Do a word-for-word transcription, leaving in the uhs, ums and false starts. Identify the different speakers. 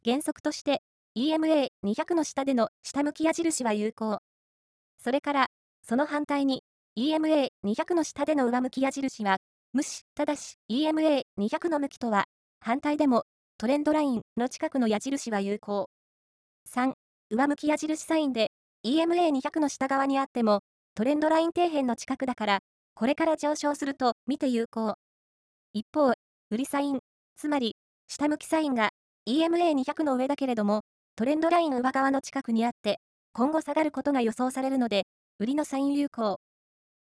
Speaker 1: 原則として イーエムエーにひゃく の下での下向き矢印は有効。それから、その反対に イーエムエーにひゃく の下での上向き矢印は無視。ただし イーエムエーにひゃく の向きとは反対でもトレンドラインの近くの矢印は有効。さん、上向き矢印サインで イーエムエーにひゃく の下側にあってもトレンドライン底辺の近くだからこれから上昇すると見て有効。一方、売りサイン、つまり下向きサインが イーエムエーにひゃく の上だけれどもトレンドライン上側の近くにあって今後下がることが予想されるので売りのサイン有効。